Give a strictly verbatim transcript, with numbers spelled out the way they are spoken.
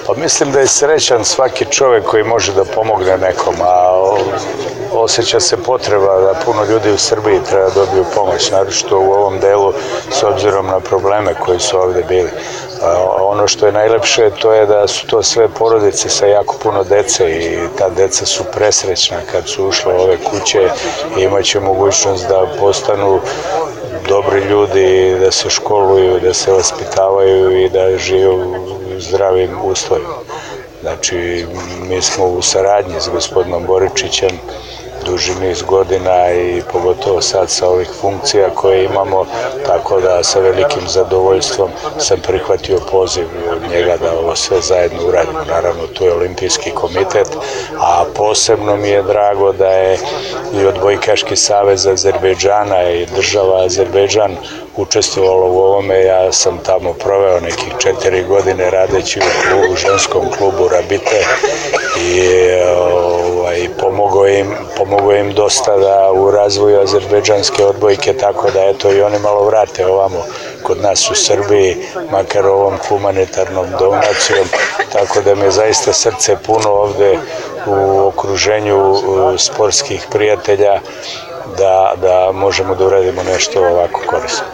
Pa mislim da je srećan svaki čovjek koji može da pomogne nekom, a osjeća se potreba da puno ljudi u Srbiji treba dobiju pomoć, naročito u ovom delu s obzirom na probleme koji su ovde bili. Ono što je najlepše to je da su to sve porodice sa jako puno dece i ta deca su presrećna kad su ušle u ove kuće i imaće mogućnost da postanu dobri ljudi, da se školuju, da se vaspitavaju i da žive u zdravim uslovima. Znači, mi smo u saradnji s gospodinom Boričićem duži niz godina i pogotovo sad sa ovih funkcija koje imamo, tako da sa velikim zadovoljstvom sam prihvatio poziv od njega da ovo sve zajedno uradimo. Naravno, tu je Olimpijski komitet, a posebno mi je drago da je i Odbojkaški savez Azerbejdžana i država Azerbejdžan učestvovalo u ovome. Ja sam tamo proveo nekih četiri godine radeći u klubu, ženskom klubu Rabite i ovaj, pomogao im, pomogao im dosta da u razvoju azerbejdžanske odbojke, tako da eto i oni malo vrate ovamo kod nas u Srbiji, makar ovom humanitarnom donacijom, tako da mi je zaista srce puno ovde u okruženju sportskih prijatelja da, da možemo da uradimo nešto ovako korisno.